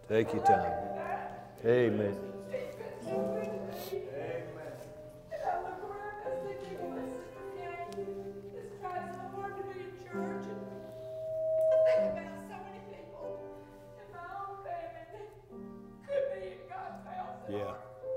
Take your time. Amen. Yeah.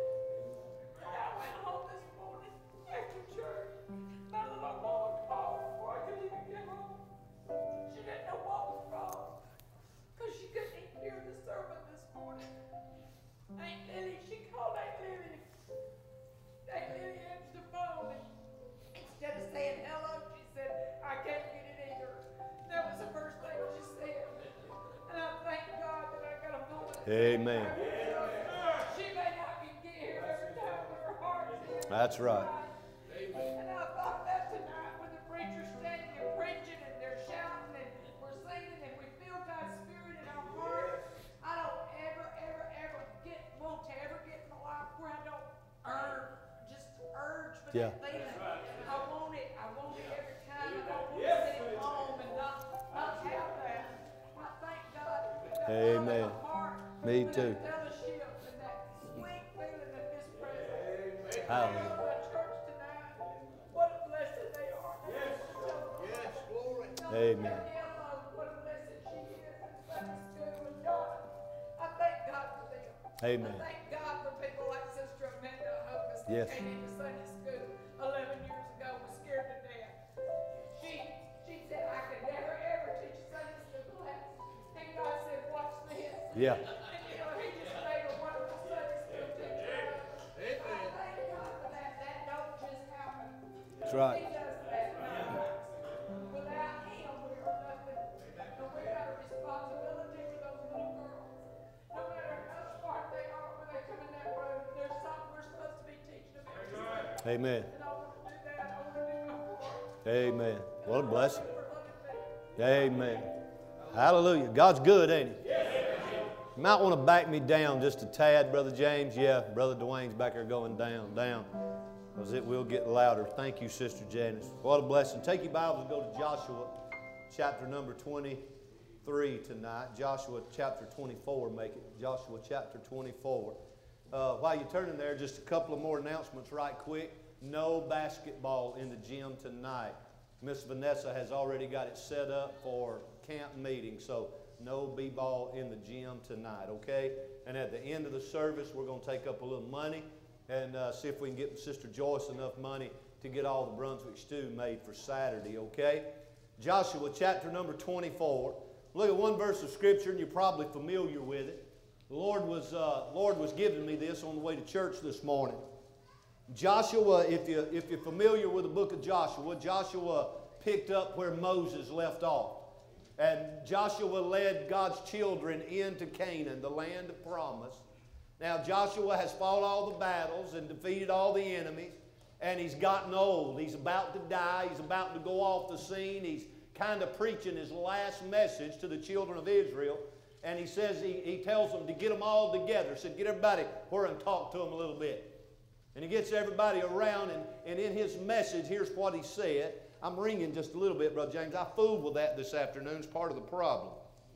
Amen. She may not be here every time, but her heart is. That's right. And I thought that tonight when the preacher's standing and preaching and they're shouting and we're singing and we feel God's Spirit in our heart. I don't ever want to ever get in my life where I don't urge for that feeling. I want it every time. I don't want to sit at home and not have that. I thank God that Amen. Me too. Fellowship and that sweet feeling of His presence. Hallelujah. My church tonight, what a blessing they are. Yes, glory. Amen. What a blessing she is in Sunday school and God. I thank God for them. Amen. I thank God for people like Sister Amanda Hopus that Yes. came into Sunday school 11 years ago, was scared to death. She said, I could never ever teach a Sunday school class. And God said, watch this. Yeah. That's right. He does that. Without Him, we are nothing. And we got a responsibility for those little girls. No matter how smart they are when they come in that room, there's something we're supposed to be teaching them every day. Amen. And I want to do that. I want to do my part. Amen. What a blessing. For loving me. Amen. Hallelujah. God's good, ain't He? You might want to back me down just a tad, Brother James. Yeah, Brother Dwayne's back there going down. Because it will get louder. Thank you, Sister Janice. What a blessing. Take your Bibles and go to Joshua chapter number 23 tonight. Joshua chapter 24, make it. Joshua chapter 24. While you're turning there, just a couple of more announcements right quick. No basketball in the gym tonight. Miss Vanessa has already got it set up for camp meeting, so no b-ball in the gym tonight, okay? And at the end of the service, we're going to take up a little money and see if we can get Sister Joyce enough money to get all the Brunswick stew made for Saturday, okay? Joshua chapter number 24. Look at one verse of Scripture, and you're probably familiar with it. The Lord was giving me this on the way to church this morning. Joshua, if you're familiar with the book of Joshua, Joshua picked up where Moses left off. And Joshua led God's children into Canaan, the land of promise. Now Joshua has fought all the battles and defeated all the enemies, and he's gotten old. He's about to die. He's about to go off the scene. He's kind of preaching his last message to the children of Israel. And he says, he tells them to get them all together. He said, get everybody where and talk to them a little bit. And he gets everybody around, and in his message, here's what he said. I'm ringing just a little bit, Brother James. I fooled with that this afternoon. It's part of the problem.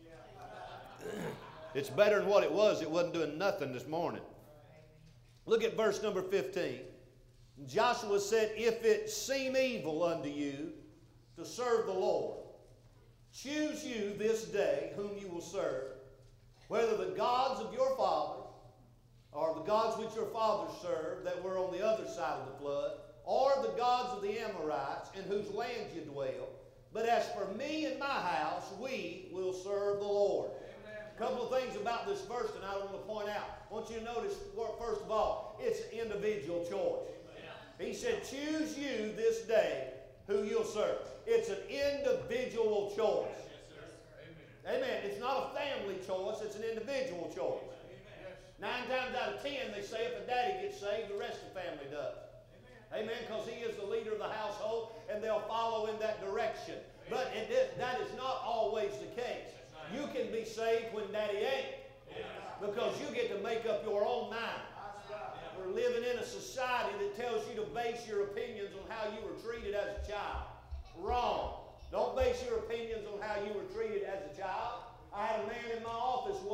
It's better than what it was. It wasn't doing nothing this morning. Look at verse number 15. Joshua said, if it seem evil unto you to serve the Lord, choose you this day whom you will serve, whether the gods of your fathers or the gods which your fathers served that were on the other side of the flood, or the gods of the Amorites in whose land you dwell. But as for me and my house, we will serve the Lord. A couple of things about this verse that I want to point out. I want you to notice, first of all, it's an individual choice. He said, choose you this day who you'll serve. It's an individual choice. Amen. It's not a family choice. It's an individual choice. 9 times out of 10, they say if a daddy gets saved, the rest of the family does. Amen. Because he is the leader of the household, and they'll follow in that direction. But that is not always the case. You can be saved when daddy ain't, because you get to make up your own mind. We're living in a society that tells you to base your opinions on how you were treated as a child. Wrong. Don't base your opinions on how you were treated as a child. I had a man in my office one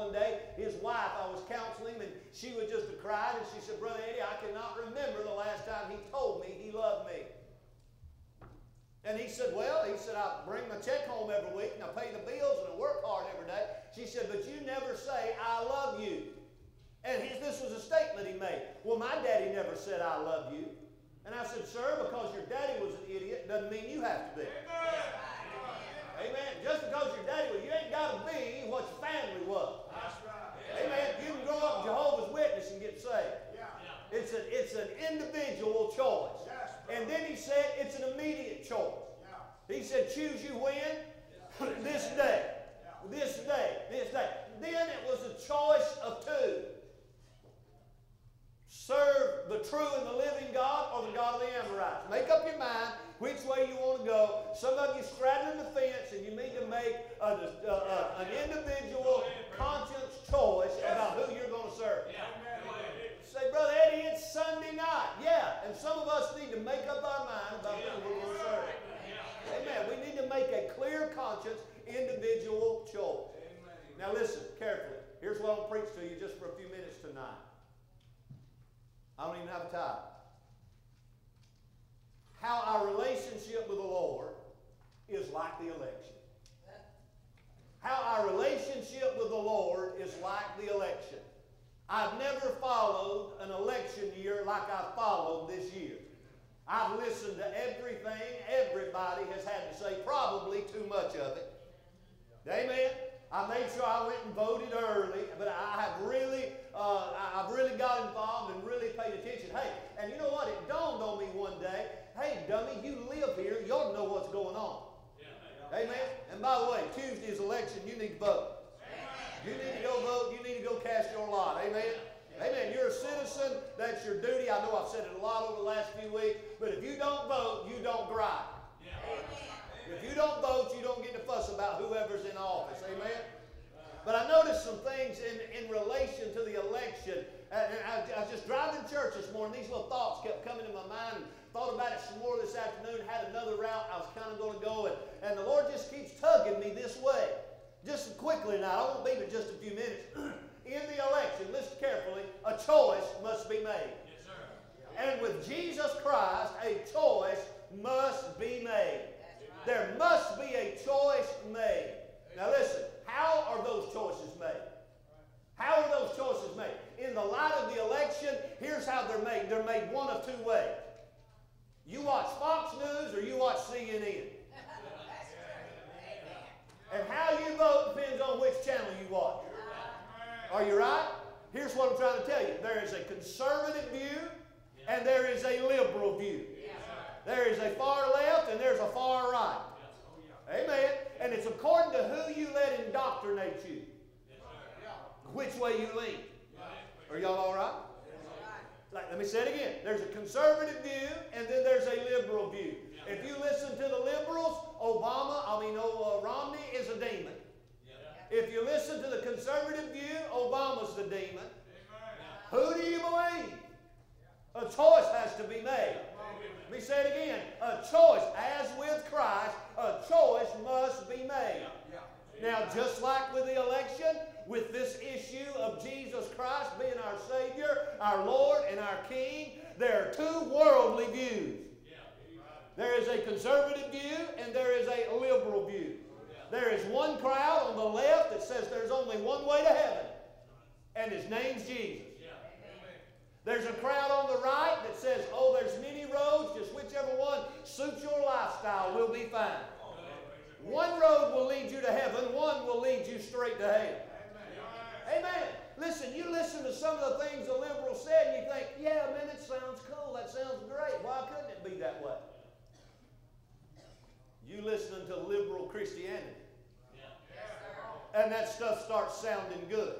one day, his wife, I was counseling him, and she was just crying, and she said, Brother Eddie, I cannot remember the last time he told me he loved me. And he said, well, I bring my check home every week, and I pay the bills, and I work hard every day. She said, but you never say, I love you. And this was a statement he made. Well, my daddy never said, I love you. And I said, sir, because your daddy was an idiot doesn't mean you have to be. Amen. Amen. Just because your daddy was, you ain't got to be what your family was. That's right. Amen. You can grow up Jehovah's Witness and get saved. Yeah. It's an individual choice. Yes, and then he said it's an immediate choice. Yeah. He said, choose you when? This day. Yeah. This day. This day. Then it was a choice of two. Serve the true and the living God or the God of the Amorites. Make up your mind which way you want to go. Some of you straddling the fence, and you need to make an individual conscience choice about who you're going to serve. Say, Brother Eddie, it's Sunday night. Yeah, and some of us need to make up our mind about who we're going to serve. Amen. We need to make a clear conscience, individual choice. Now listen carefully. Here's what I'll preach to you just for a few minutes tonight. I don't even have a tie. How our relationship with the Lord is like the election. How our relationship with the Lord is like the election. I've never followed an election year like I've followed this year. I've listened to everything everybody has had to say, probably too much of it. Amen? I made sure I went and voted early, but I've really got involved and really paid attention. Hey, and you know what? It dawned on me one day, hey, dummy, you live here. You ought to know what's going on. Yeah. Amen? And by the way, Tuesday's election, you need to vote. You need to go vote. You need to go cast your lot. Amen? Amen. You're a citizen. That's your duty. I know I've said it a lot over the last few weeks, but if you don't vote, you don't grind. If you don't vote, you don't get to fuss about whoever's in office. Amen? But I noticed some things in relation to the election. And I was just driving to church this morning. These little thoughts kept coming in my mind. And thought about it some more this afternoon. Had another route I was kind of going to go. And the Lord just keeps tugging me this way. Just quickly now. I won't be but just a few minutes. In the election, listen carefully, a choice must be made. Yes, sir. And with Jesus Christ, a choice must be made. There must be a choice made. Now listen, how are those choices made? How are those choices made? In the light of the election, here's how they're made. They're made one of two ways. You watch Fox News or you watch CNN. And how you vote depends on which channel you watch. Are you right? Here's what I'm trying to tell you. There is a conservative view and there is a liberal view. There is a far left and there's a far right. Amen. And it's according to who you let indoctrinate you. Which way you lean. Are y'all all right? Let me say it again. There's a conservative view and then there's a liberal view. If you listen to the liberals, Romney is a demon. If you listen to the conservative view, Obama's the demon. Who do you believe? A choice has to be made. Let me say it again. A choice, as with Christ, a choice must be made. Now, just like with the election, with this issue of Jesus Christ being our Savior, our Lord, and our King, there are two worldly views. There is a conservative view and there is a liberal view. There is one crowd on the left that says there's only one way to heaven, and his name's Jesus. There's a crowd on the right that says, oh, there's many roads, just whichever one suits your lifestyle will be fine. One road will lead you to heaven, one will lead you straight to hell. Amen. Listen, you listen to some of the things the liberals said and you think, yeah, man, it sounds cool, that sounds great. Why couldn't it be that way? You listening to liberal Christianity. And that stuff starts sounding good.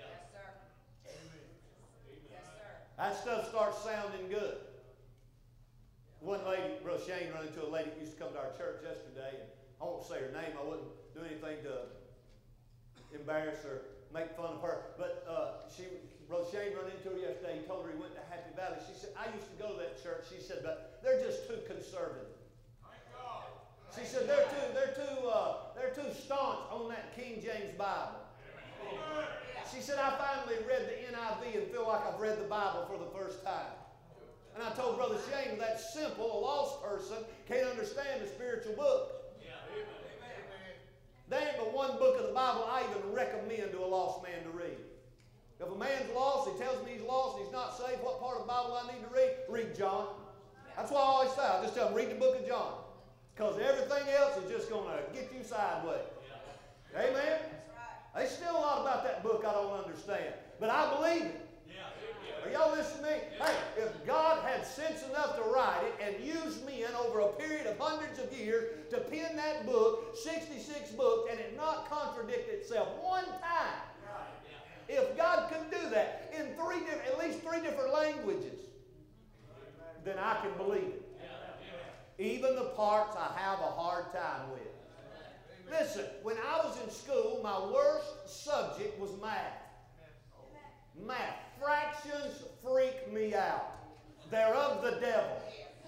That stuff starts sounding good. One lady, Brother Shane, ran into a lady who used to come to our church yesterday, and I won't say her name. I wouldn't do anything to embarrass or make fun of her. But Brother Shane ran into her yesterday. He told her he went to Happy Valley. She said, I used to go to that church. She said, but they're just too conservative. She said they're too staunch on that King James Bible. She said, I finally read the NIV and feel like I've read the Bible for the first time. And I told Brother Shane, that's simple. A lost person can't understand a spiritual book. There ain't but one book of the Bible I even recommend to a lost man to read. If a man's lost, he tells me he's lost and he's not saved, what part of the Bible I need to read? Read John. That's what I always say. I just tell them, read the book of John. Because everything else is just going to get you sideways. Amen? There's still a lot about that book I don't understand. But I believe it. Are y'all listening to me? Hey, if God had sense enough to write it and use men over a period of hundreds of years to pen that book, 66 books, and it not contradict itself one time, if God could do that in at least three different languages, then I can believe it. Even the parts I have a hard time with. Listen, when I was in school, my worst subject was math. Math. Fractions freak me out. They're of the devil.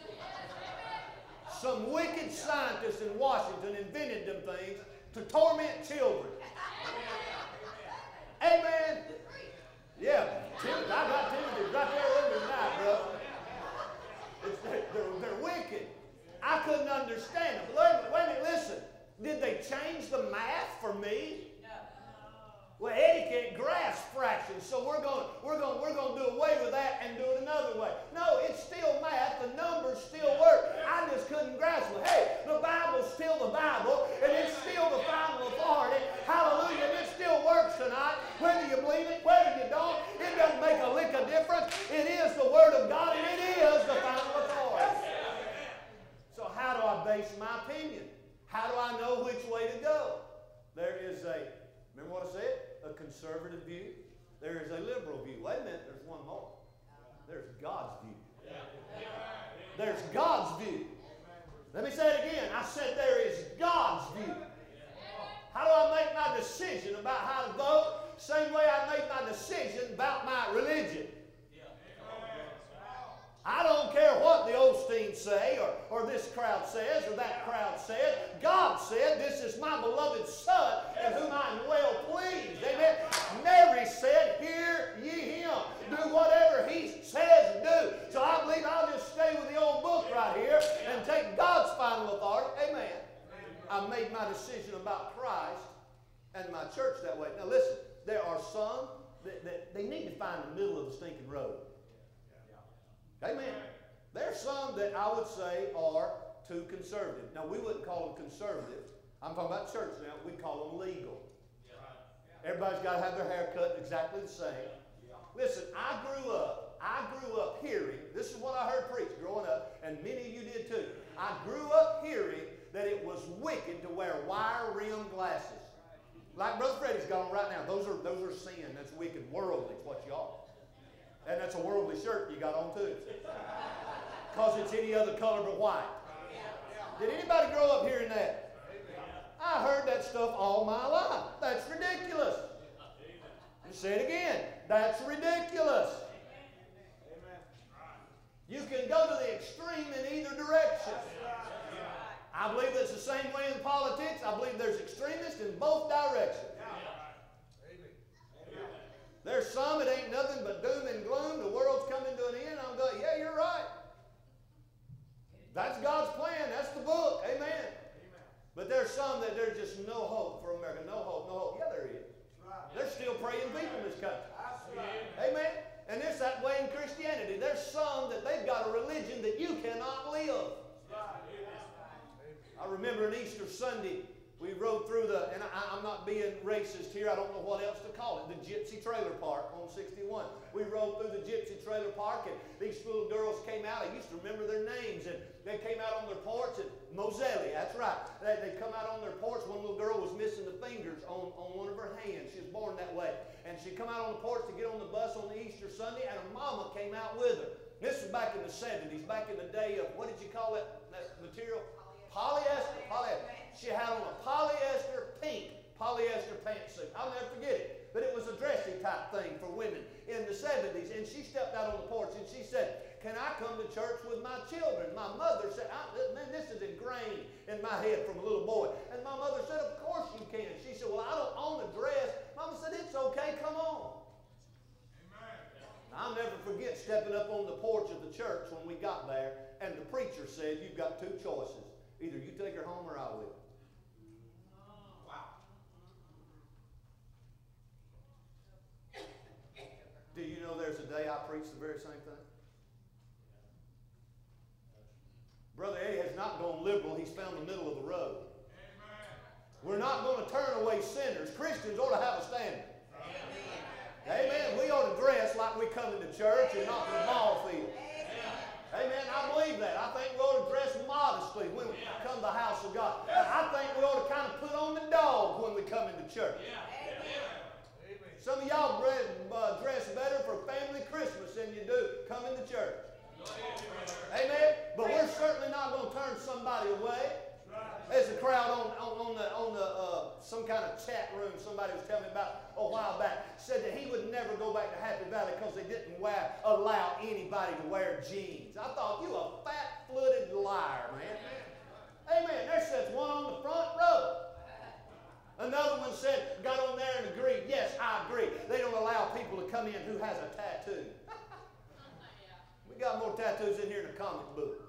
Some wicked scientists in Washington invented them things to torment children. Amen. Yeah, I got Timothy right there with me tonight, brother. They're wicked. I couldn't understand them. Wait a minute, listen. Did they change the math for me? Well, Eddie can't grasp fractions, so we're going to do away with that and do it another way. No, it's still math. The numbers still work. I just couldn't grasp it. Hey, the Bible's still the Bible, and it's still the final authority. Hallelujah, and it still works tonight. Whether you believe it, whether you don't, it doesn't make a lick of difference. It is the Word of God, and it is the final authority. So how do I base my opinion? How do I know which way to go? There is remember what I said? A conservative view. There is a liberal view. Wait a minute, there's one more. There's God's view. There's God's view. Let me say it again. I said there is God's view. How do I make my decision about how to vote? Same way I make my decision about my religion. I don't care what the Osteens say or this crowd says or that crowd says. God said, this is my beloved Son in whom I am well pleased. Amen. Mary said, hear ye him. Do whatever he says do. So I believe I'll just stay with the old book right here and take God's final authority. Amen. I made my decision about Christ and my church that way. Now listen, there are some that they need to find the middle of the stinking road. Amen. There's some that I would say are too conservative. Now, we wouldn't call them conservative. I'm talking about church now. We'd call them legal. Everybody's got to have their hair cut exactly the same. Listen, I grew up hearing, this is what I heard preached growing up, and many of you did too. I grew up hearing that it was wicked to wear wire-rimmed glasses. Like Brother Freddie's got on right now. Those are sin. That's wicked. Worldly is what you are. And that's a worldly shirt you got on too. Because it's any other color but white. Did anybody grow up hearing that? I heard that stuff all my life. That's ridiculous. Say it again. That's ridiculous. You can go to the extreme in either direction. I believe it's the same way in politics. I believe there's extremists in both directions. There's some, it ain't nothing but doom and gloom. The world's coming to an end. I'm going, yeah, you're right. That's God's plan. That's the book. Amen. But there's some that there's just no hope for America. No hope, no hope. Yeah, there is. There's still praying people in this country. Amen. And it's that way in Christianity. There's some that they've got a religion that you cannot live. I remember an Easter Sunday, we rode through and I'm not being racist here, I don't know what else to call it, the Gypsy Trailer Park on 61. We rode through the Gypsy Trailer Park and these little girls came out. I used to remember their names, and they came out on their porch, and Moselli, that's right. They come out on their porch. One little girl was missing the fingers on one of her hands. She was born that way. And she come out on the porch to get on the bus on the Easter Sunday, and her mama came out with her. This was back in the 70s, back in the day of, what did you call that material? Polyester. Polyester. She had on a pink polyester pantsuit. I'll never forget it. But it was a dressy type thing for women in the 70s. And she stepped out on the porch and she said, can I come to church with my children? My mother said, man, this is ingrained in my head from a little boy. And my mother said, of course you can. She said, well, I don't own a dress. Mama said, it's okay, come on. stepping up on the porch of the church when we got there, and the preacher said, you've got two choices. Either you take her home or I will. Do you know there's a day I preach the very same thing? Brother Eddie has not gone liberal. He's found the middle of the road. We're not going to turn away sinners. Christians ought to have a standard. Amen. We ought to dress like we come into church and not to the ball field. Amen. I believe that. I think we ought to dress modestly when we come to the house of God. I think we ought to kind of put on the dog when we come into church. Some of y'all dress better for family Christmas than you do coming to church. Amen. But we're certainly not going to turn somebody away. There's a crowd on some kind of chat room somebody was telling me about a while back. Said that he would never go back to Happy Valley because they didn't allow anybody to wear jeans. I thought, you a fat-footed liar, man. Amen. There sits one on the front row. Another one said, got on there and agreed. Yes, I agree. They don't allow people to come in who has a tattoo. We got more tattoos in here than a comic book.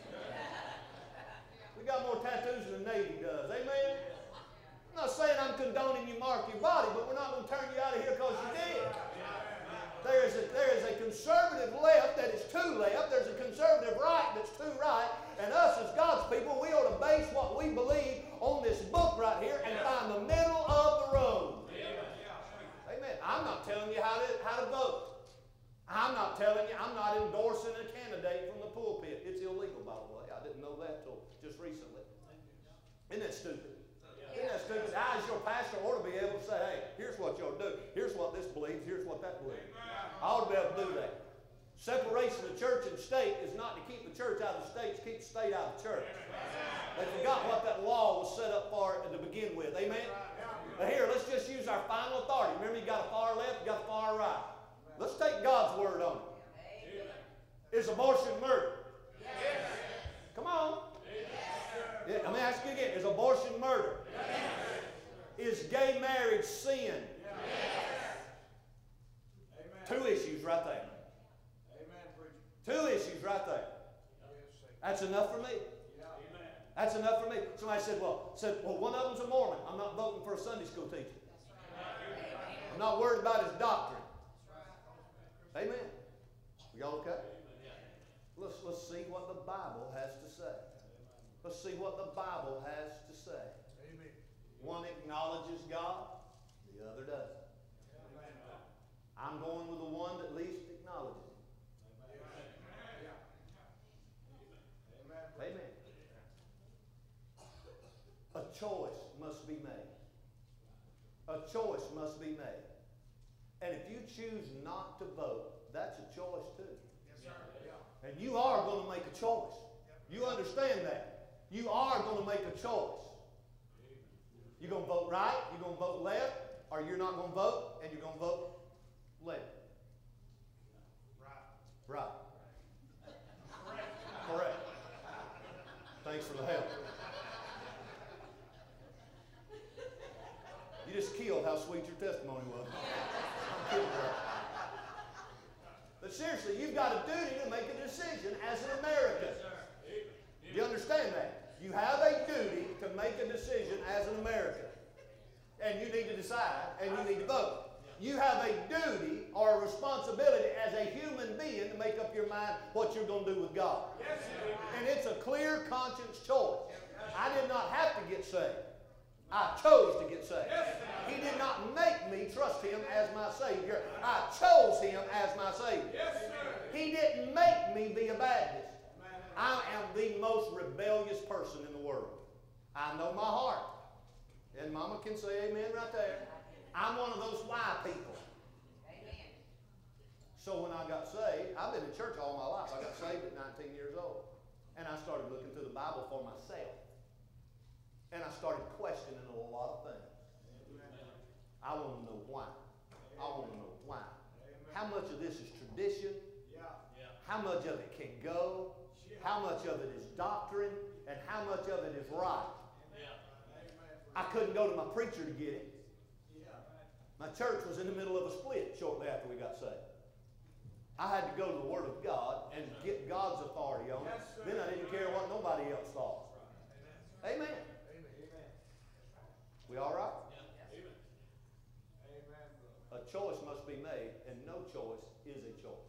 We got more tattoos than the Navy does. Amen? I'm not saying I'm condoning you mark your body, but we're not going to turn you out of here because you did. There is a conservative left that is too left. There's a conservative right that's too right. And us as God's people, we ought to base what we believe on this book right here and find the middle of the road. Amen. I'm not telling you how to vote. I'm not telling you, I'm not endorsing a candidate from the pulpit. It's illegal, by the way. I didn't know that till just recently. Isn't that stupid? Isn't that stupid? I, as your pastor, ought to be able to say, hey, here's what you ought to do. Here's what this believes. Here's what that believes. I ought to be able to do that. Separation of church and state is not to keep the church out of the state, it's to keep the state out of the church. They forgot what that law was set up for to begin with. Amen? But here, let's just use our final authority. Remember, you got a far left, you got a far right. Let's take God's word on it. Is abortion murder? Yes. Come on. Yes. Let me ask you again. Is abortion murder? Yes. Is gay marriage sin? Yes. Two issues right there. Two issues right there. That's enough for me. That's enough for me. Somebody said, well, one of them's a Mormon. I'm not voting for a Sunday school teacher. I'm not worried about his doctrine. Amen. Y'all okay? Let's see what the Bible has to say. Let's see what the Bible has to say. Amen. One acknowledges God, the other doesn't. I'm going with the one that least acknowledges Him. Amen. A choice must be made. A choice must be made. And if you choose not to vote, that's a choice too. Yes, sir. Yeah. And you are going to make a choice. You understand that. You are going to make a choice. You're going to vote right, you're going to vote left, or you're not going to vote, and you're going to vote left. Right. Correct. Thanks for the help. You just killed how sweet your testimony was. I'm kidding, bro. But seriously, you've got a duty to make a decision as an American. Do you understand that? You have a duty to make a decision as an American. And you need to decide, and you need to vote. You have a duty or a responsibility as a human being to make up your mind what you're going to do with God. And it's a clear conscience choice. I did not have to get saved. I chose to get saved. He did not make me trust Him as my Savior. I chose Him as my Savior. He didn't make me be a Baptist. I am the most rebellious person in the world. I know my heart. And Mama can say amen right there. I'm one of those why people. Amen. So when I got saved, I've been in church all my life. I got saved at 19 years old. And I started looking through the Bible for myself. And I started questioning a lot of things. I want to know why. I want to know why. How much of this is tradition? How much of it can go? How much of it is doctrine? And how much of it is right? I couldn't go to my preacher to get it. My church was in the middle of a split shortly after we got saved. I had to go to the Word of God and get God's authority on it. Then I didn't care what nobody else thought. Amen. We all right? A choice must be made, and no choice is a choice.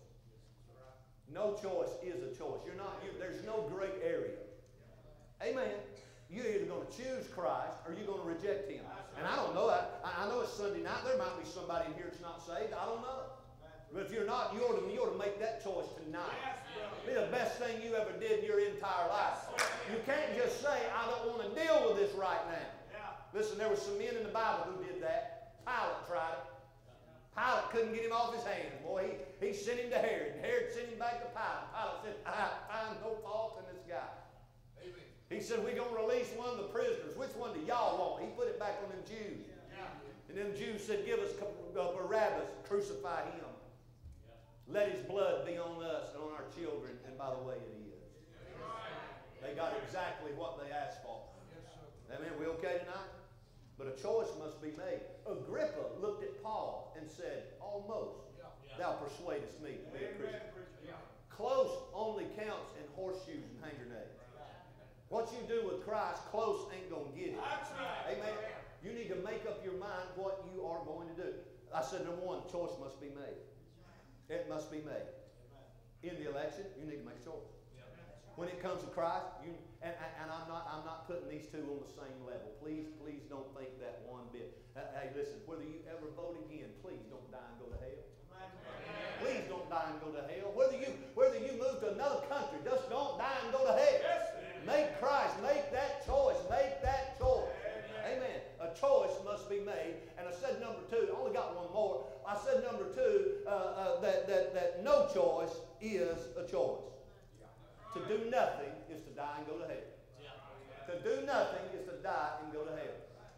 No choice is a choice. There's no gray area. Amen. You're either going to choose Christ or you're going to reject Him. And I don't know that. I know it's Sunday night. There might be somebody in here that's not saved. I don't know. But if you're not, you ought to make that choice tonight. Be the best thing you ever did in your entire life. You can't just say, I don't want to deal with this right now. Listen, there were some men in the Bible who did that. Pilate tried it. Pilate couldn't get him off his hands. Boy, he sent him to Herod, and Herod sent him back to Pilate. Pilate said, I find no fault in this guy. Amen. He said, we're going to release one of the prisoners. Which one do y'all want? He put it back on them Jews. And them Jews said, give us Barabbas, crucify him. Let his blood be on us and on our children, and by the way it is. They got exactly what they asked for. Amen. We okay tonight? But a choice must be made. Agrippa looked at Paul and said, almost thou persuadest me to be a Christian. Close only counts in horseshoes and hand grenades. What you do with Christ, close ain't going to get it. Amen. You need to make up your mind what you are going to do. I said, number one, choice must be made. It must be made. In the election, you need to make a choice. When it comes to Christ, and I'm not putting these two on the same level. Please don't think that one bit. Hey, listen, whether you ever vote again, please don't die and go to hell. Please don't die and go to hell. Whether you move to another country, just don't die and go to hell. Make Christ, make that choice, make that choice. Amen. A choice must be made. And I said number two, I only got one more. I said number two, that no choice is a choice. To do nothing is to die and go to hell. To do nothing is to die and go to hell.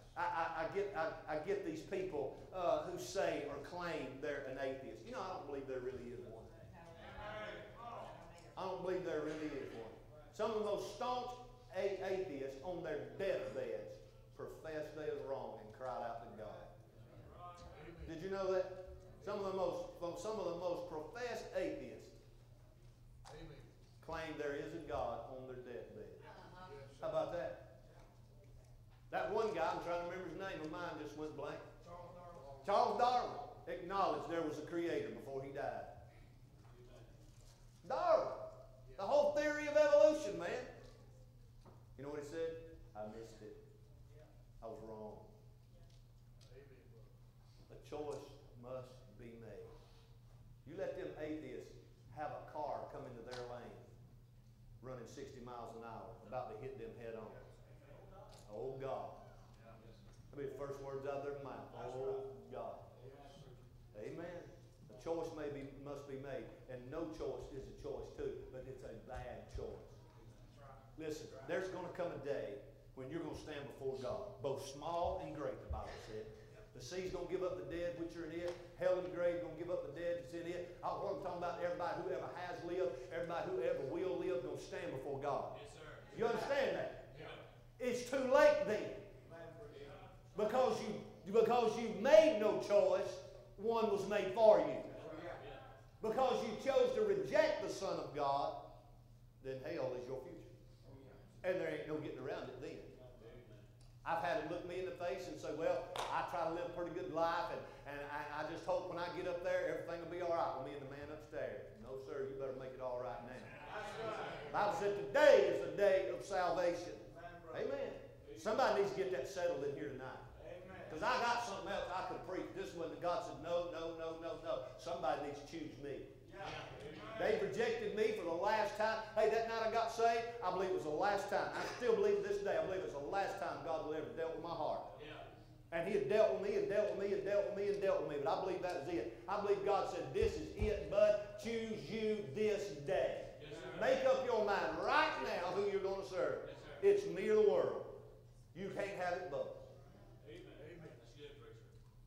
I get these people who say or claim they're an atheist. You know, I don't believe there really is one. I don't believe there really is one. Some of the most staunch atheists on their deathbeds professed they was wrong and cried out to God. Did you know that? Some of the most professed atheists claim there is a God on their deathbed. How about that? That one guy, I'm trying to remember his name, my mind just went blank. Charles Darwin acknowledged there was a creator before he died. Darwin. The whole theory of evolution, man. You know what he said? I missed it. I was wrong. A choice must be made. You let them atheists have a car come into their lane running 60 miles an hour, about to hit them head on. Oh, God. That'll be the first words out of their mouth. Oh, God. Amen. A choice must be made, and no choice is a choice too, but it's a bad choice. Listen, there's going to come a day when you're going to stand before God, both small and great, the Bible said. The sea's going to give up the dead which are in it. Hell and the grave going to give up the dead that's in it. I'm talking about everybody who ever has lived, everybody who ever will live, going to stand before God. Yes, sir. You understand that? Yeah. It's too late then. Because you made no choice, one was made for you. Because you chose to reject the Son of God, then hell is your future. And there ain't no getting around it then. I've had them look me in the face and say, well, I try to live a pretty good life, and I just hope when I get up there, everything will be all right with me and the man upstairs. No, sir, you better make it all right now. The Bible said today is the day of salvation. Amen. Somebody needs to get that settled in here tonight. Because I got something else I could preach. This one that God said, no. Somebody needs to choose me. They rejected me for the last time. Hey, that night I got saved, I believe it was the last time. I still believe this day, I believe it was the last time God will ever dealt with my heart. Yeah. And He had dealt with me and dealt with me and dealt with me and dealt with me. But I believe that was it. I believe God said, this is it, bud. Choose you this day. Yes, make up your mind right now who you're going to serve. Yes, it's me or the world. You can't have it both. Amen. That's good, preacher.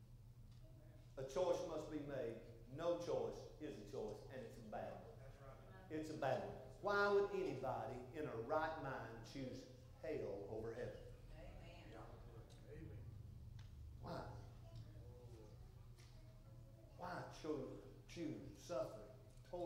A choice must be made. No choice is a choice, and it's a bad one. It's a bad one. Why would anybody in a right mind choose hell over heaven? Amen. Why? Why choose suffering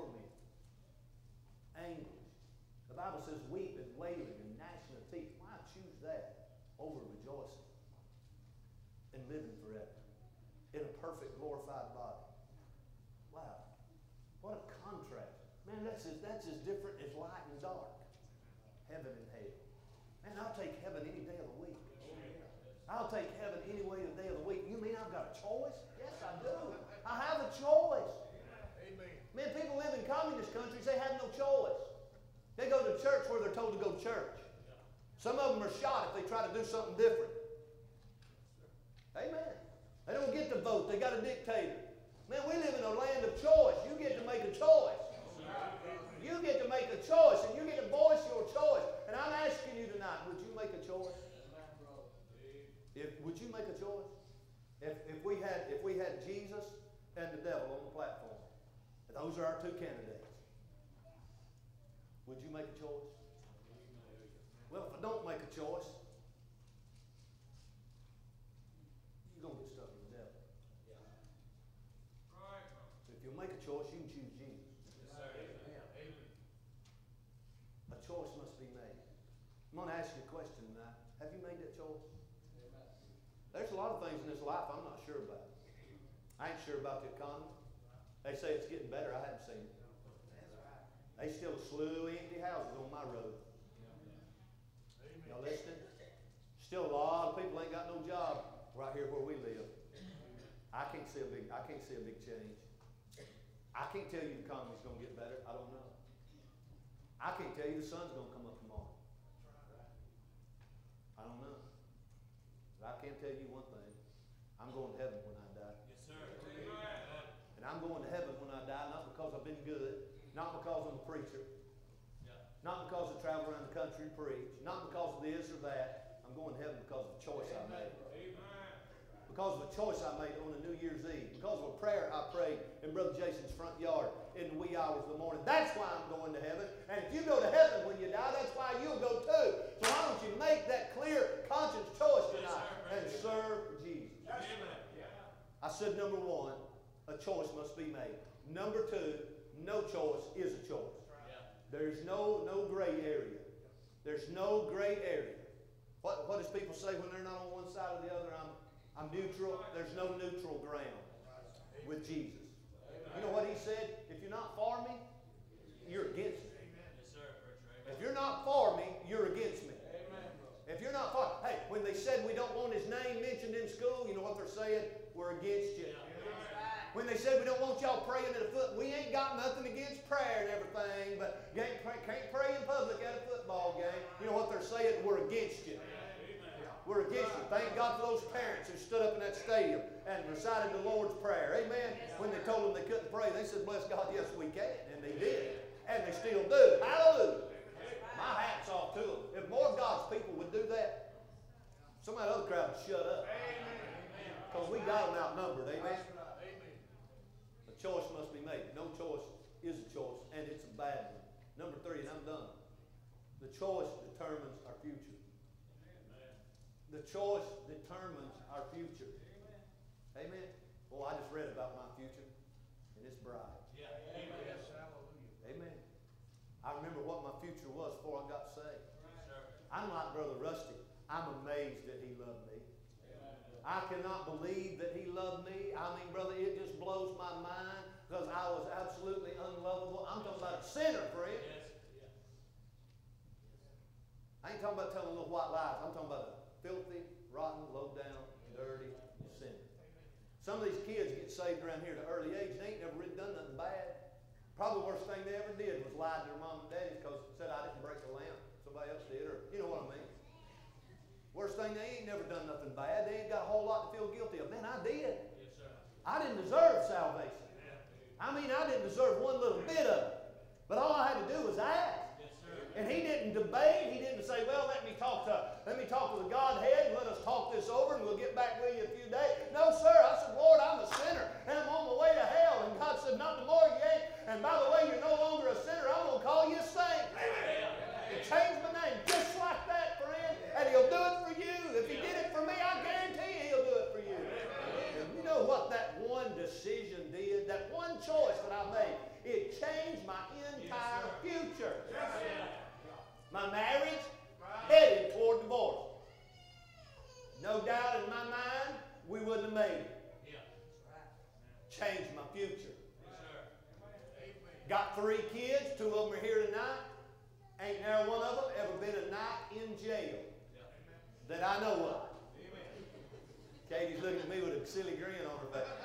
over rejoicing and living forever in a perfect glorified body. Wow. What a contrast. Man, that's as different as light and dark. Heaven and hell. Man, I'll take heaven any day of the week. I'll take heaven any day of the week. You mean I've got a choice? Yes, I do. I have a choice. Amen. Man, people live in communist countries, they have no choice. They go to church where they're told to go to church. Some of them are shot if they try to do something different. Amen. They don't get to vote. They got a dictator. Man, we live in a land of choice. You get to make a choice. You get to make a choice, and you get to voice your choice. And I'm asking you tonight, would you make a choice? Would you make a choice? If we had Jesus and the devil on the platform, and those are our two candidates, would you make a choice? Well, if I don't make a choice, you're going to get stuck with the devil. Right. If you'll make a choice, you can choose Jesus. Yes, sir. Amen. A choice must be made. I'm going to ask you a question tonight. Have you made that choice? There's a lot of things in this life I'm not sure about. I ain't sure about the economy. They say it's getting better. I haven't seen it. They still a slew of empty houses on my road. Y'all listening? Still a lot of people ain't got no job right here where we live. I can't see a big change. I can't tell you the economy's going to get better. I don't know. I can't tell you the sun's going to come up tomorrow. I don't know. But I can tell you one thing. I'm going to heaven when I die. Yes, sir. And I'm going to heaven when I die, not because I've been good, not because I'm a preacher, not because I travel around the country and preach, not because of this or that. I'm going to heaven because of the choice I made. Because of a choice I made on a New Year's Eve. Because of a prayer I prayed in Brother Jason's front yard in the wee hours of the morning. That's why I'm going to heaven. And if you go to heaven when you die, that's why you'll go too. So why don't you make that clear conscious choice tonight and serve Jesus. I said number one, a choice must be made. Number two, no choice is a choice. There's no gray area. There's no gray area. What does people say when they're not on one side or the other? I'm neutral. There's no neutral ground with Jesus. You know what he said? If you're not for me, you're against me. If you're not for me, you're against me. If you're not for, hey, when they said we don't want his name mentioned in school, you know what they're saying? We're against you. When they said we don't want y'all praying at a foot, we ain't got nothing against prayer and everything, but can't pray in public at a football game. You know what they're saying? We're against you. We're against you. Thank God for those parents who stood up in that stadium and recited the Lord's Prayer. Amen. When they told them they couldn't pray, they said, bless God, yes we can. And they did. And they still do. Hallelujah. My hat's off to them. If more of God's people would do that, some of that other crowd would shut up. Because we got them outnumbered. Amen. A choice must be made. No choice is a choice, and it's a bad one. Number three, and I'm done. The choice determines our future. The choice determines our future. Amen. Well, I just read about my future, and it's bright. Amen. I remember what my future was before I got saved. I'm like Brother Rusty. I'm amazed that he loved me. I cannot believe that he loved me. I mean, brother, it just blows my mind because I was absolutely unlovable. I'm talking about a sinner, friend. I ain't talking about telling little white lies. I'm talking about a filthy, rotten, low-down, dirty sinner. Some of these kids get saved around here at an early age. They ain't never really done nothing bad. Probably the worst thing they ever did was lie to their mom and daddy because said I didn't break the lamp. Somebody else did, or you know what I mean. Worst thing, they ain't never done nothing bad. They ain't got a whole lot to feel guilty of. Man, I did. Yes, sir. I didn't deserve salvation. I mean, I didn't deserve one little bit of it. But all I had to do was ask. Yes, sir. And he didn't debate. He didn't say, well, let me talk to the Godhead and let us talk this over and we'll get back with you a few days. No, sir. I said, Lord, I'm a sinner and I'm on my way to hell. And God said, not tomorrow you ain't. And by the way, you're no longer a sinner. I'm going to call you a saint. He changed my name just like that, friend. And he'll do it for you. If he did it for me, I guarantee you he'll do it for you. And you know what that one decision did? That one choice that I made, it changed my entire future. My marriage headed toward divorce. jail that I know of. Katie's looking at me with a silly grin on her face.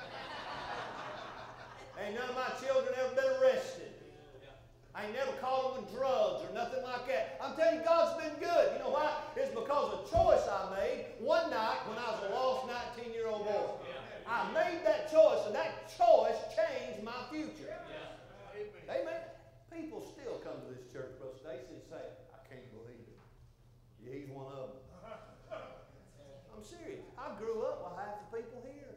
Ain't none of my children ever been arrested. I ain't never caught them with drugs or nothing like that. I'm telling you, God's been good. You know why? It's because of a choice I made one night when I was a lost 19-year-old boy. I made that choice, and that choice changed my future. Amen. People still come to this church, Brother Stacy, and say, I can't believe it. Yeah, he's one of them. I'm serious. I grew up with half the people here.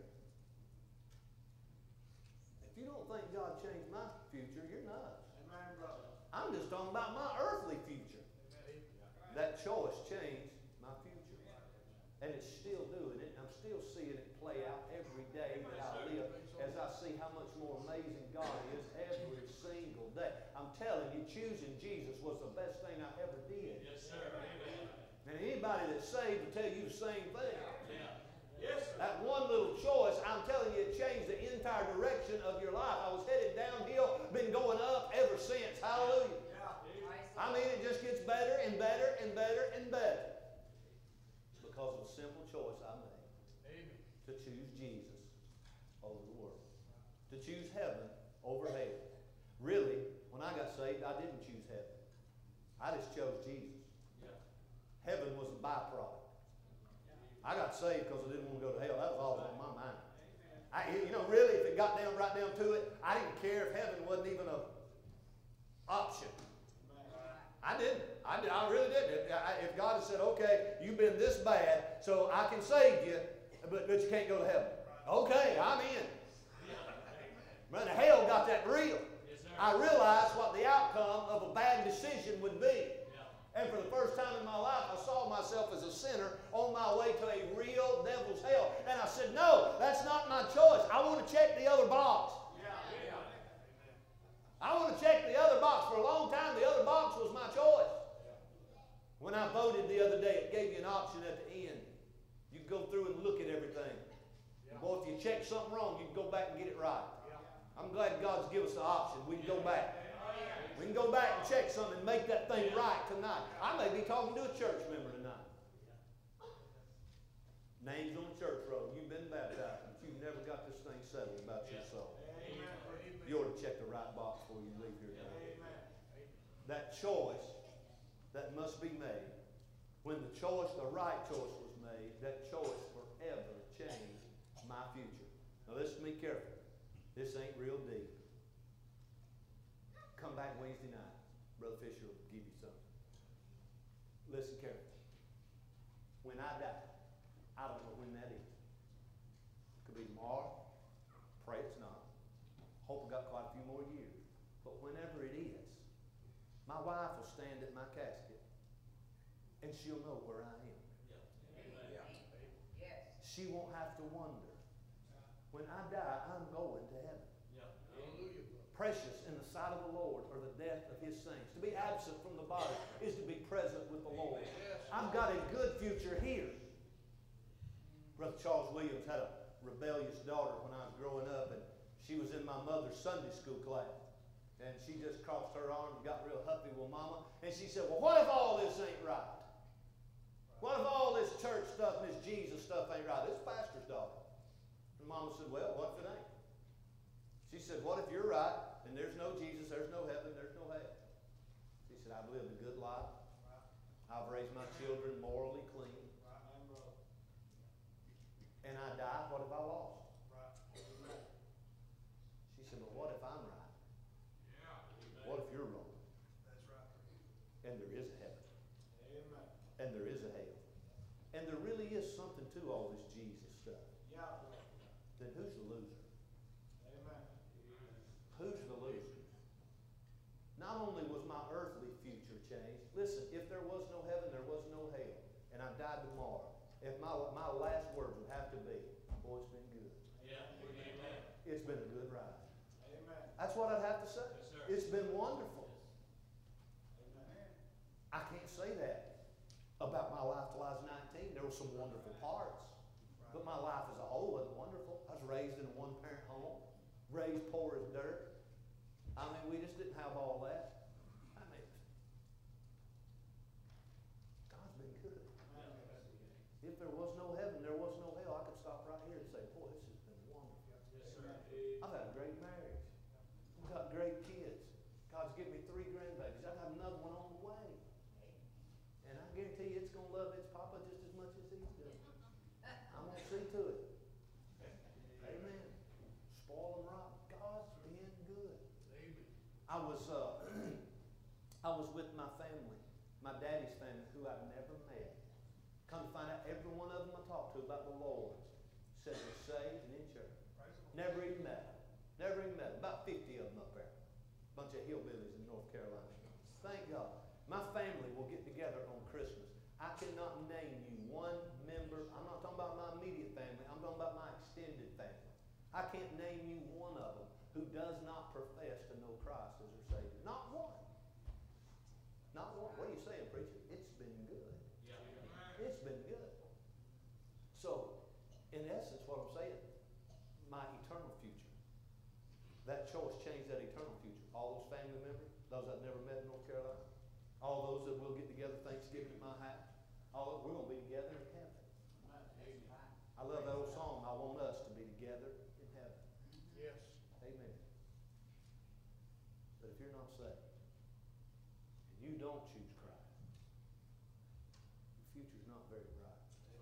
If you don't think God changed my future, you're nuts. I'm just talking about my earthly future. That choice changed my future. And it's still doing it. I'm still seeing it play out every day that I live as I see how much more amazing God is every single day. I'm telling you, choosing Jesus was the best thing I ever did. Yes, sir. Amen. And anybody that's saved will tell you the same thing. Yeah. Yes, sir. That one little choice, I'm telling you, it changed the entire direction of your life. I was headed downhill, been going up ever since. Hallelujah. I mean, it just gets better and better and better and better. Because of a simple choice I made. Amen. To choose Jesus over the world. To choose heaven over hell. Really, when I got saved, I didn't choose heaven. I just chose Jesus. Yeah. Heaven was a byproduct. I got saved because I didn't want to go to hell. That was all on my mind. Really, if it got right down to it, I didn't care if heaven wasn't even an option. I didn't. I really didn't. If God had said, okay, you've been this bad, so I can save you, but you can't go to heaven. Okay, I'm in. Man, hell got that real. I realized what the outcome of a bad decision would be. And for the first time in my life, I saw myself as a sinner on my way to a real devil's hell. And I said, no, that's not my choice. I want to check the other box. I want to check the other box. For a long time, the other box was my choice. When I voted the other day, it gave you an option at the end. You could go through and look at everything. Boy, if you check something wrong, you can go back and get it right. I'm glad God's given us the option. We can go back. We can go back and check something and make that thing right tonight. I may be talking to a church member tonight. Names on the church roll. You've been baptized, but you've never got this thing settled about your soul. You ought to check the right box before you leave here tonight. That choice that must be made. When the right choice was made, that choice forever changed my future. Now listen to me carefully. This ain't real deep. Come back Wednesday night. Brother Fisher will give you something. Listen carefully. When I die, I don't know when that is. Could be tomorrow. Pray it's not. Hope I got quite a few more years. But whenever it is, my wife will stand at my casket and she'll know where I am. She won't have to wonder. When I die, I'm going to heaven. Precious in the sight of the Lord are the death of his saints. To be absent from the body is to be present with the Lord. I've got a good future here. Brother Charles Williams had a rebellious daughter when I was growing up, and she was in my mother's Sunday school class. And she just crossed her arms and got real huffy with Mama. And she said, well, what if all this ain't right? What if all this church stuff and this Jesus stuff ain't right? This pastor's daughter. And Mama said, well, what if it ain't? She said, what if you're right and there's no Jesus, there's no heaven, there's no hell? She said, I've lived a good life. I've raised my children morally clean. And I die, what if I lost? She said, well, what if I'm right? What if you're wrong? And there is a heaven. And there is a hell. And there really is something to all this Jesus stuff. Then who's the loser? Who's the loser? Not only was my earthly future changed, listen, if there was no heaven, there was no hell, and I died tomorrow, if my last words would have to be, boy, it's been good. It's been a good ride. That's what I'd have to say. It's been wonderful. I can't say that about my life till I was 19. There were some wonderful parts. But my life as a whole wasn't wonderful. I was raised in a one-parent home, raised poor as dirt. I mean, we just didn't have all that. I mean, God's been got great kids. God's given me 3 grandbabies. I got another one on the way. And I guarantee you it's going to love its papa just as much as he's doing. I'm going to see to it. Amen. Spoil them right. God's been good. Amen. I was with my family, my daddy's family, who I've never met. Come to find out, every one of them I talked to about the Lord said they're saved and in church. Never even met them. Never even met them. About 50 of them up there. Bunch of hillbillies in North Carolina. Thank God. My family will get together on Christmas. I cannot name you one member. I'm not talking about my immediate family. I'm talking about my extended family. I can't name you one of them who does not profess to know Christ as their Savior. Not one. Not one. What are you saying, preacher? It's been good. Yeah. It's been good. So, in essence, what I'm saying, my eternal future. That choice changed that eternal future. All those family members, those I've never met in North Carolina, all those that will get together Thanksgiving at my house, all we're going to be together in heaven. I love that old song, I want us to be together in heaven. Yes. Amen. But if you're not saved, and you don't choose Christ, your future's not very bright.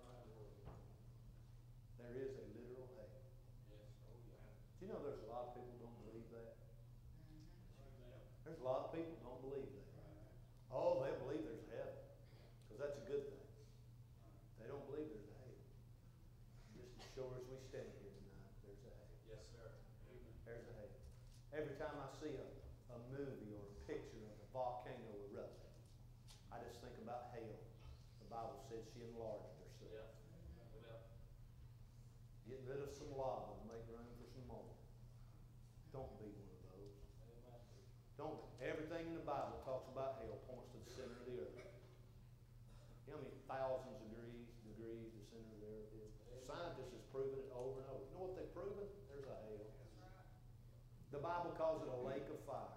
There is a literal hell. Yes. Oh, yeah. Do you know there's a lot of people who don't believe that? There's a lot of people who don't believe that. Oh, they believe there's a heaven, because that's a good thing. They don't believe there's a hell. Just as sure as we stand here tonight, there's a hell. Yes, sir. Amen. There's a hell. Every time I see a movie or a picture of a volcano erupting, I just think about hell. The Bible says she enlarged herself. Yeah. Yeah. Get rid of some lava and make room for some more. Don't be one of those. Don't be. Everything in the Bible talks about hell points to the center of the earth. You know how many thousands of degrees the center of the earth is? Scientists have proven it over and over. You know what they've proven? There's a hell. The Bible calls it a lake of fire.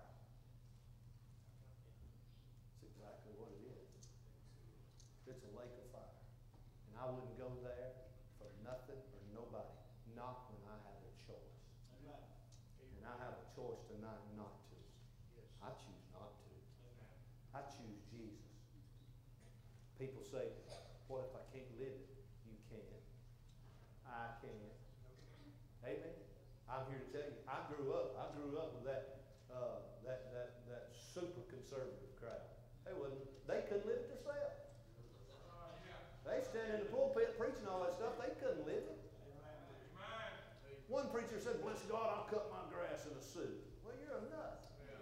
That's exactly what it is. It's a lake of fire. And I wouldn't go there for nothing or nobody. Not when I have a choice. And I have a choice tonight not to. I choose not to. I choose Jesus. People say, what if I can't live it? You can. I can. Amen. I'm here to tell you, I grew up with that super conservative crowd. They couldn't live it themselves. They stand in the pulpit preaching all that stuff, they couldn't live it. One preacher said, bless God, I'll cut my grass in a suit. Well, you're a nut.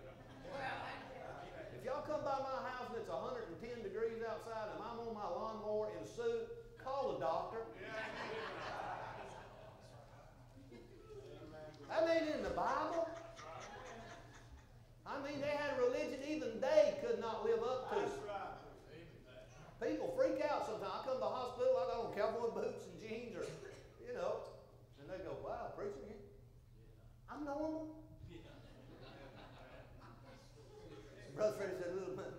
If y'all come by my house and it's 110 degrees outside and I'm on my lawnmower in a suit, call the doctor. That ain't in the Bible. I mean, they had a religion even they could not live up to. People freak out sometimes. I come to the hospital, I got on cowboy boots and jeans, or, you know, and they go, wow, preacher, I'm normal. Brother Freddie said, little man.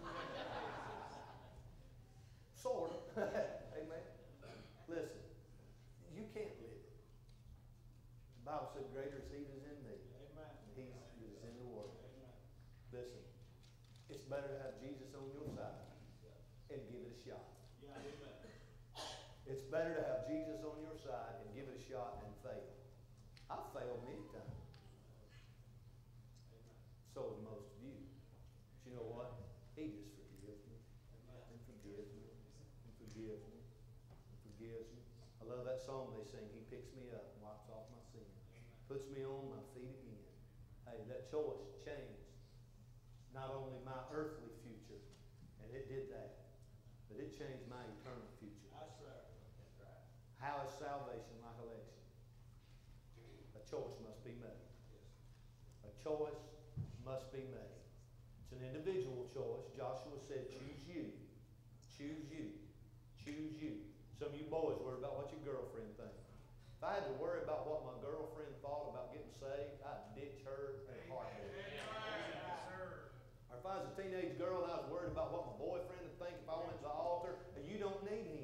Sort of. Amen. Listen, you can't live it. The Bible said, greater is he that is in me. Amen. He that is in the world. Amen. Listen, it's better to have Jesus on your side and give it a shot. Yeah, amen. It's better to have Jesus on your side and give it a shot and fail. I've failed many times. So have most of you. But you know what? He just forgives me and forgives me and forgives me and forgives me. I love that song they sing. He picks me up and wipes off my sin. Puts me on my feet again. Hey, that choice changed not only my earthly future, and it did that, but it changed my eternal future. That's right. How is salvation like election? A choice must be made. A choice must be made. It's an individual choice. Joshua said, choose you. Choose you. Choose you. Some of you boys worry about what your girlfriend thinks. If I had to worry about what my girlfriend thought about getting saved, I'd ditch her in a heartbeat. Or if I was a teenage girl and I was worried about what my boyfriend would think if I went to the altar, you don't need him.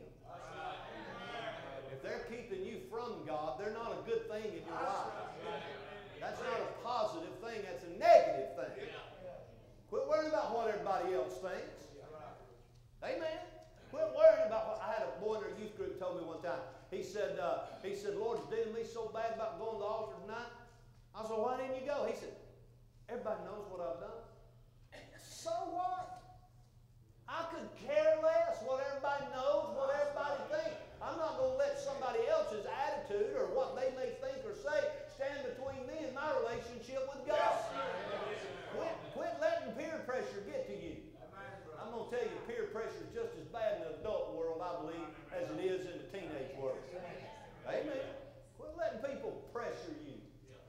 If they're keeping you from God, they're not a good thing in your life. That's not a positive thing. That's a else thinks. Amen. Quit worrying about what. I had a boy in our youth group told me one time. He said, Lord's dealing me so bad about going to the altar tonight. I said, why didn't you go? He said, everybody knows what I've done. So what? I could care less what everybody knows, what everybody thinks. I'm not going to let somebody else's attitude or what they may think or say stand between me and my relationship with God. Quit letting peer pressure get to you. I'm going to tell you, peer pressure is just as bad in the adult world, I believe, as it is in the teenage world. Amen. Quit letting people pressure you.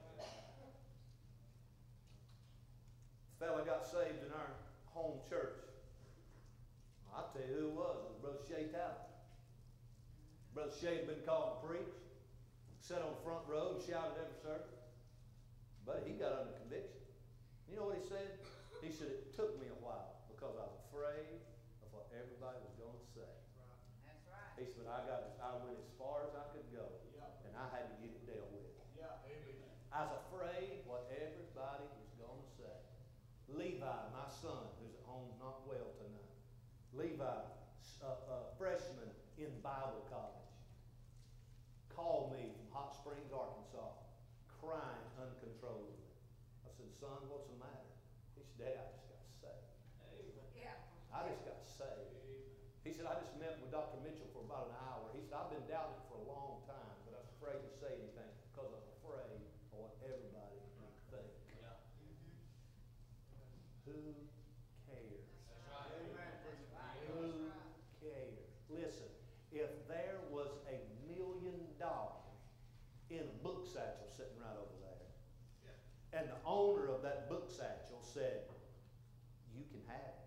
A fella got saved in our home church. I'll tell you who it was. It was Brother Shay Talbot. Brother Shay had been called to preach. Sat on the front row and shouted every service. But he got under conviction. You know what he said? He said, it took me a while because I was afraid of what everybody was going to say. That's right. He said, I went as far as I could go, and I had to get it dealt with. I was afraid what everybody was going to say. Levi, my son, who's at home not well tonight. Levi, freshman in Bible college, called me from Hot Springs, Arkansas, crying uncontrollably. I said, son, what's the matter? He said, Daddy, I just got saved. Yeah. I just got saved. He said, I just met with Dr. Mitchell for about an hour. He said, I've been doubting it for a long time, but I was afraid to say anything because I was afraid of what everybody would think. Who cares? Who cares? Listen, if there was $1 million in a book satchel sitting right over there, and the owner of that book satchel said, you can have it.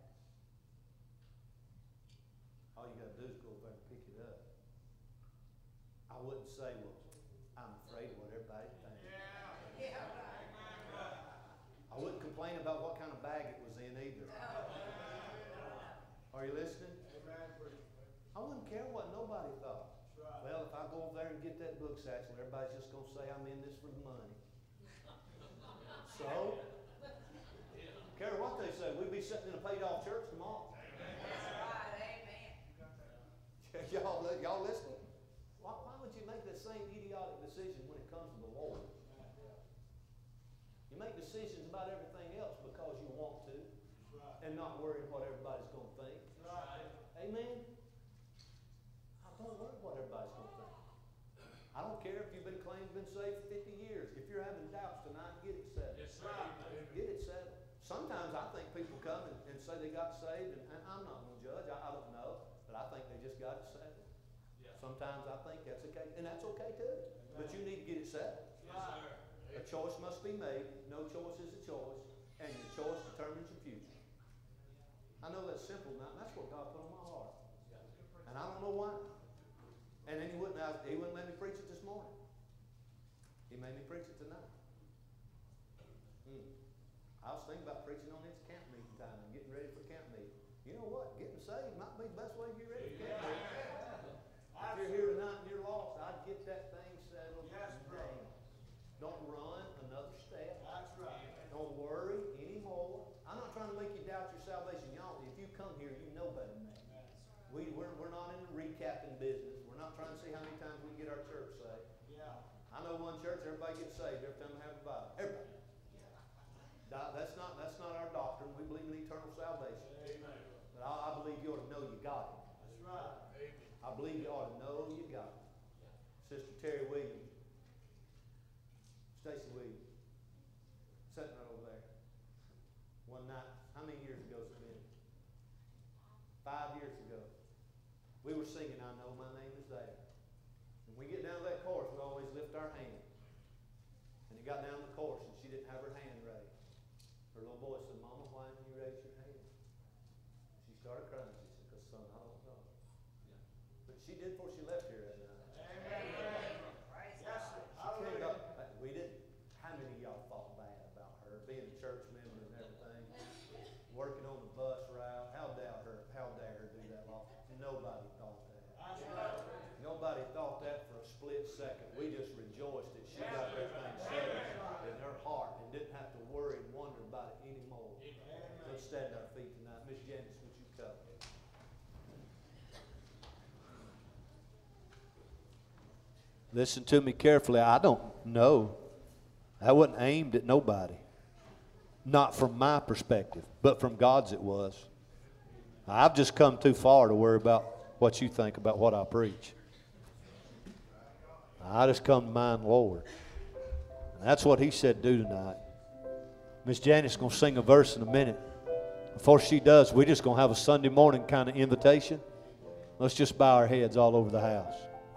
All you got to do is go over there and pick it up. I wouldn't say, well, I'm afraid of what everybody thinks. Yeah, right. I wouldn't complain about what kind of bag it was in either. Are you listening? I wouldn't care what nobody thought. Well, if I go over there and get that book satchel, everybody's just going to say I'm in this for the money. So, care what they say, we'd be sitting in a paid-off church tomorrow. That's right. Amen. Y'all listening? Why would you make that same idiotic decision when it comes to the Lord? You make decisions about everything else because you want to and not worrying what everybody's going to think. Amen? Don't worry what everybody's going to think. I don't care if you've been claimed to been saved for 50 years. If you're having doubts tonight, get it settled. Yes, sir. Get it settled. Sometimes I think people come and say they got saved, and I'm not going to judge. I don't know. But I think they just got it settled. Yeah. Sometimes I think that's okay, and that's okay too. But you need to get it settled. Yes, sir. A choice must be made. No choice is a choice, and your choice determines your future. I know that's simple now. That's what God put on my heart, and I don't know why. And then he wouldn't let me preach it this morning. He made me preach it tonight. I was thinking about preaching on this camp meeting time and getting ready for camp meeting. You know what? Getting saved might be the best way to get ready for camp meeting. If you're here tonight and you're lost, I'd get that thing settled today. Don't run another step. That's right. Don't worry anymore. I'm not trying to make you doubt your salvation. Y'all, if you come here, you know better than that. We're not in the recapping business. We're not trying to see how many times we can get our church saved. Yeah. I know one church, everybody gets saved every time they have a Bible. Everybody. That's not our doctrine. We believe in eternal salvation. Amen. But I believe you ought to know you got it. That's right. Amen. I believe you ought to know you got it. Sister Terry Williams, Stacy Williams, sitting right over there. One night, how many years ago has it been? 5 years ago. We were singing, I Know My Name Is There. When we get down to that chorus, we always lift our hand. And he got down to the chorus and she didn't have her hand raised. Her little boy said, Mama, why didn't you raise your hand? She started crying. She said, because son, I don't know. But she did before she left here that night. Amen. Praise Yes, God. sir. She came up, we didn't. How many of y'all thought bad about her being a church member and everything? Working on the bus route. How dare her do that law? Nobody thought that. That's right. Nobody thought that for a split second. We just rejoiced that she got that thing settled in her heart and didn't have to worry and wonder about it anymore. Let's stand on our feet tonight. Miss Jan. Listen to me carefully. I don't know. That wasn't aimed at nobody. Not from my perspective, but from God's it was. I've just come too far to worry about what you think about what I preach. I just come to mind Lord. And that's what he said do tonight. Miss Janet's going to sing a verse in a minute. Before she does, we're just going to have a Sunday morning kind of invitation. Let's just bow our heads all over the house.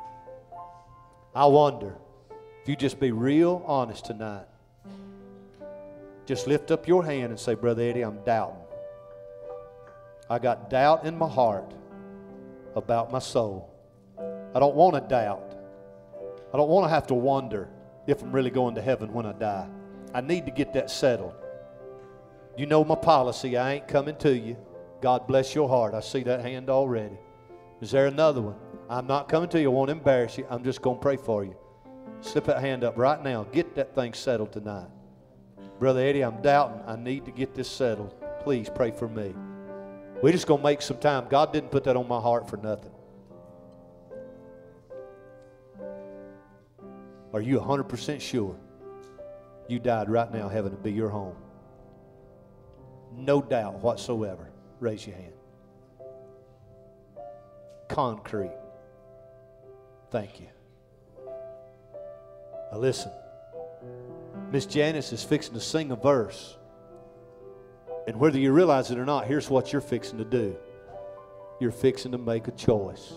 I wonder if you just be real honest tonight. Just lift up your hand and say, Brother Eddie, I'm doubting. I got doubt in my heart about my soul. I don't want to doubt. I don't want to have to wonder if I'm really going to heaven when I die. I need to get that settled. You know my policy. I ain't coming to you. God bless your heart. I see that hand already. Is there another one? I'm not coming to you. I won't embarrass you. I'm just going to pray for you. Slip that hand up right now. Get that thing settled tonight. Brother Eddie, I'm doubting. I need to get this settled. Please pray for me. We're just going to make some time. God didn't put that on my heart for nothing. Are you 100% sure you died right now, heaven to be your home? No doubt whatsoever. Raise your hand. Concrete. Thank you. Now listen. Miss Janice is fixing to sing a verse. And whether you realize it or not, here's what you're fixing to do. You're fixing to make a choice.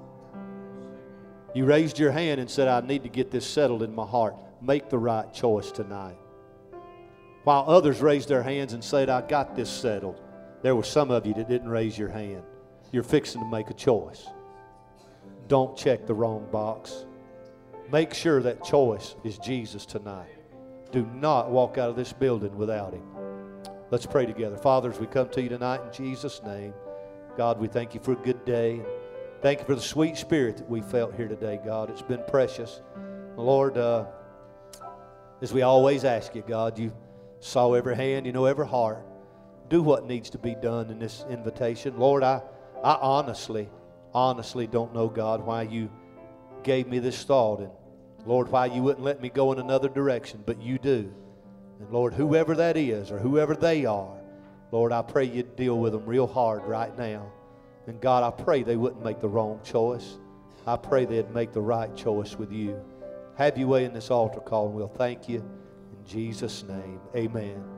You raised your hand and said, I need to get this settled in my heart. Make the right choice tonight. While others raised their hands and said, I got this settled, there were some of you that didn't raise your hand. You're fixing to make a choice. Don't check the wrong box. Make sure that choice is Jesus tonight. Do not walk out of this building without Him. Let's pray together. Father, as we come to you tonight in Jesus' name, God, we thank you for a good day. Thank you for the sweet spirit that we felt here today, God. It's been precious. Lord, as we always ask you, God, you saw every hand, you know every heart. Do what needs to be done in this invitation. Lord, I honestly don't know, God, why you gave me this thought. And Lord, why you wouldn't let me go in another direction, but you do. And Lord, whoever that is or whoever they are, Lord, I pray you'd deal with them real hard right now. And God, I pray they wouldn't make the wrong choice. I pray they'd make the right choice with you. Have your way in this altar call, and we'll thank you. In Jesus' name, amen.